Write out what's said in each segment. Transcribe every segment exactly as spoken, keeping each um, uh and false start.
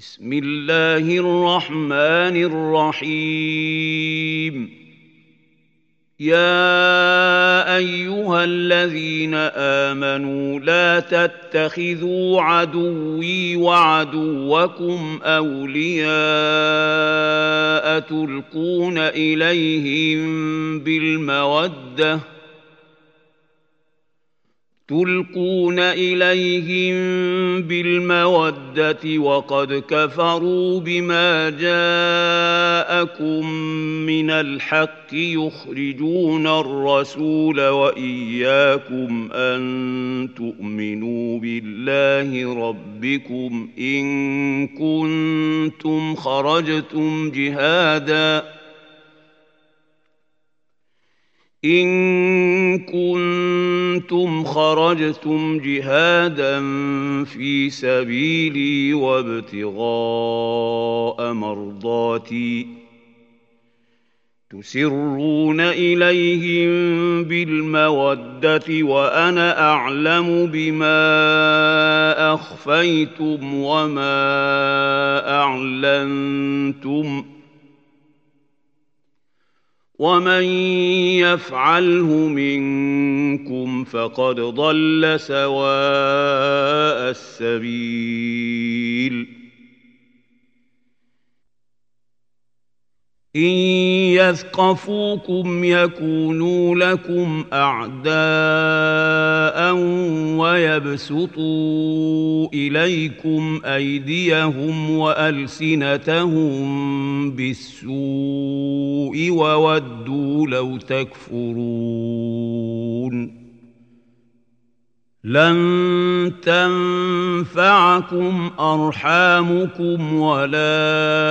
بسم الله الرحمن الرحيم يا أيها الذين آمنوا لا تتخذوا عدوي وعدوكم أولياء تلقون إليهم بالمودة تلقون إليهم بالمودة وقد كفروا بما جاءكم من الحق يخرجون الرسول وإياكم أن تؤمنوا بالله ربكم إن كنتم خرجتم جهاداً إن كنتم خرجتم جهادا في سبيلي وابتغاء مرضاتي تسرون إليهم بالمودة وأنا أعلم بما أخفيتم وما أعلنتم ومن يفعله منكم فقد ضل سواء السبيل إن يثقفوكم يكونوا لكم أعداء ويبسطوا إليكم أيديهم وألسنتهم بالسوء وودوا لو تكفرون لن تنفعكم أرحامكم ولا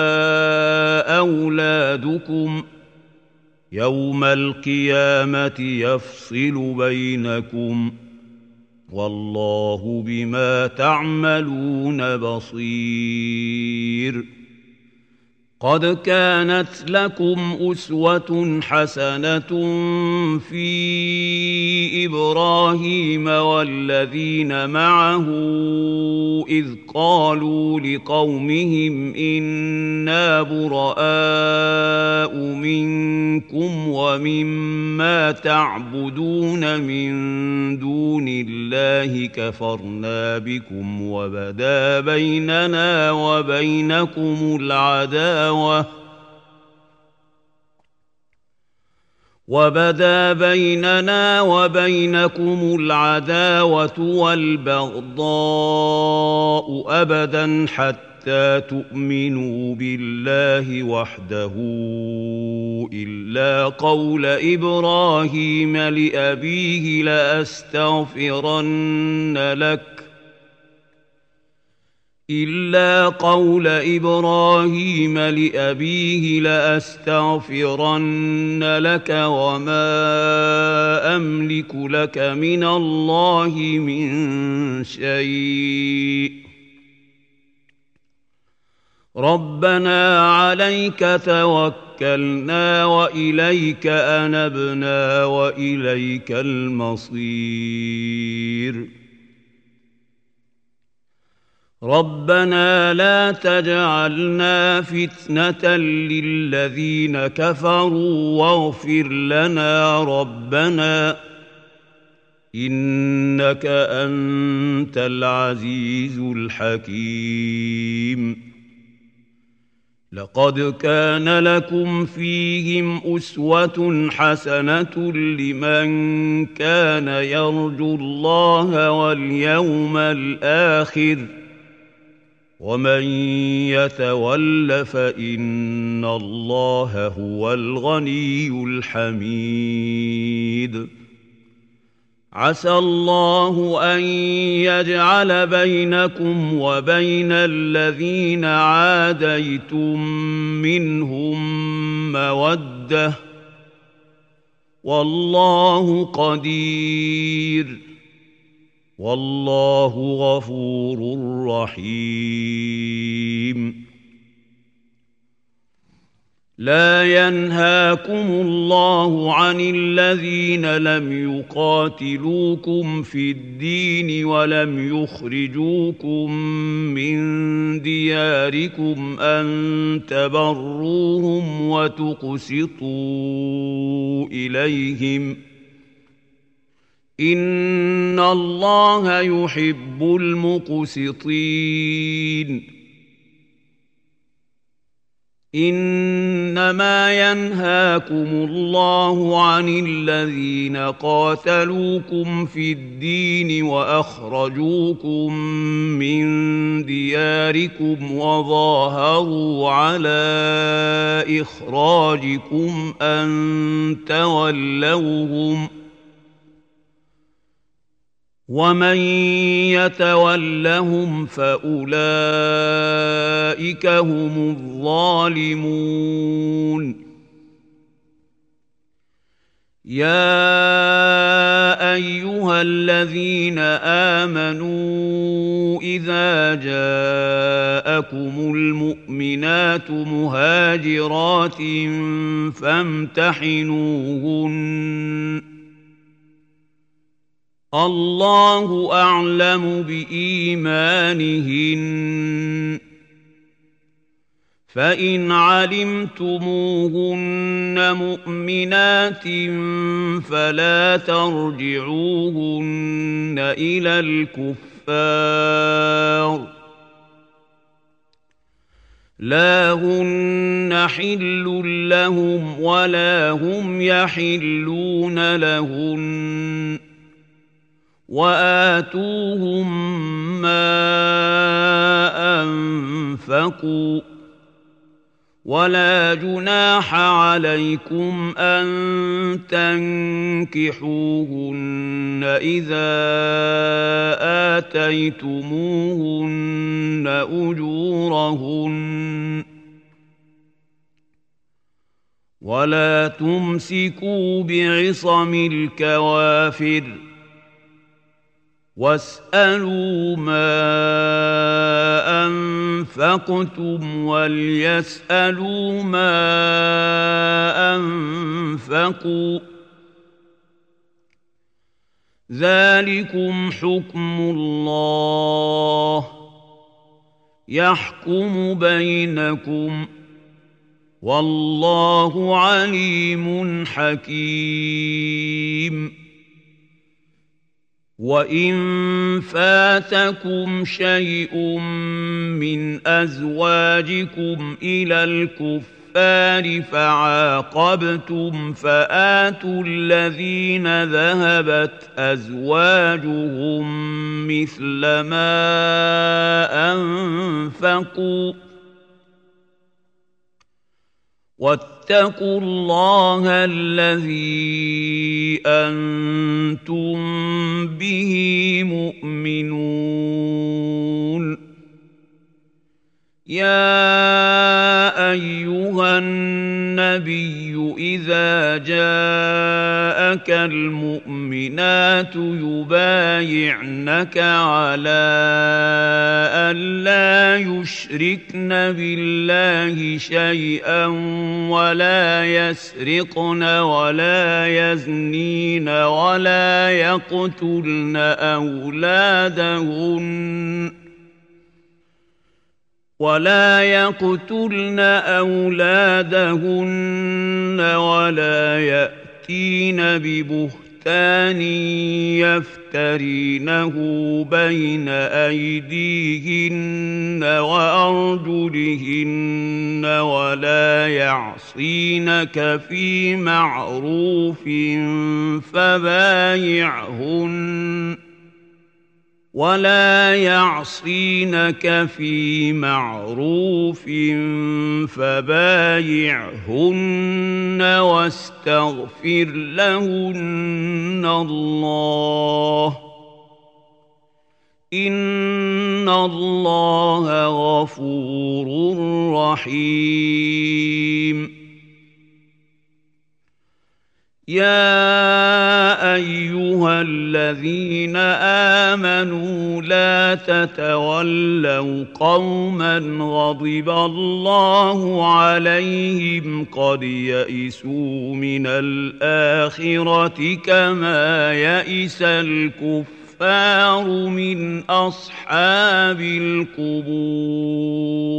أولادكم يوم القيامة يفصل بينكم والله بما تعملون بصير قد كانت لكم أسوة حسنة في إبراهيم والذين معه إذ قالوا لقومهم إنا براء منكم ومما تعبدون من دون الله كفرنا بكم وبدا بيننا وبينكم العداوة وبدا بيننا وبينكم العداوة والبغضاء أبدا حتى تؤمنوا بالله وحده إلا قول إبراهيم لأبيه لأستغفرن لك إلا قول إبراهيم لأبيه لأستغفرن لك وما أملك لك من الله من شيء ربنا عليك توكلنا وإليك أنبنا وإليك المصير ربنا لا تجعلنا فتنة للذين كفروا واغفر لنا ربنا إنك أنت العزيز الحكيم لقد كان لكم فيهم أسوة حسنة لمن كان يرجو الله واليوم الآخر ومن يتول فإن الله هو الغني الحميد عسى الله أن يجعل بينكم وبين الذين عاديتم منهم مودة والله قدير والله غفور رحيم لا ينهاكم الله عن الذين لم يقاتلوكم في الدين ولم يخرجوكم من دياركم أن تبروهم وتقسطوا إليهم إن الله يحب المقسطين إنما ينهاكم الله عن الذين قاتلوكم في الدين وأخرجوكم من دياركم وظاهروا على إخراجكم أن تولوهم ومن يتولهم فأولئك هم الظالمون يا أيها الذين آمنوا إذا جاءكم المؤمنات مهاجرات فامتحنوهن الله أعلم بإيمانهن فإن علمتموهن مؤمنات فلا ترجعوهن إلى الكفار لا هن حل لهم ولا هم يحلون لهن وآتوهم ما أنفقوا ولا جناح عليكم أن تنكحوهن إذا آتيتموهن أجورهن ولا تمسكوا بعصم الكوافر واسألوا ما أنفقتم وليسألوا ما أنفقوا ذلكم حكم الله يحكم بينكم والله عليم حكيم وإن فاتكم شيء من أزواجكم إلى الكفار فعاقبتم فآتوا الذين ذهبت أزواجهم مثل ما أنفقوا واتقوا الله الذي أنتم به مؤمنون يا أيها النبي إذا جاءك المؤمنات يبايعنك على أن لا يشركن بالله شيئا ولا يسرقن ولا يزنين ولا يقتلن أولادهن ولا يقتلن أولادهن ولا يأتين ببهتان يفترينه بين أيديهن وأرجلهن ولا يعصينك في معروف فبايعهن ولا يعصينك في معروف فبايعهن واستغفر لهن الله إن الله غفور رحيم يا أيها الذين آمنوا لا تتولوا قوما غضب الله عليهم قد يئسوا من الآخرة كما يئس الكفار من أصحاب القبور.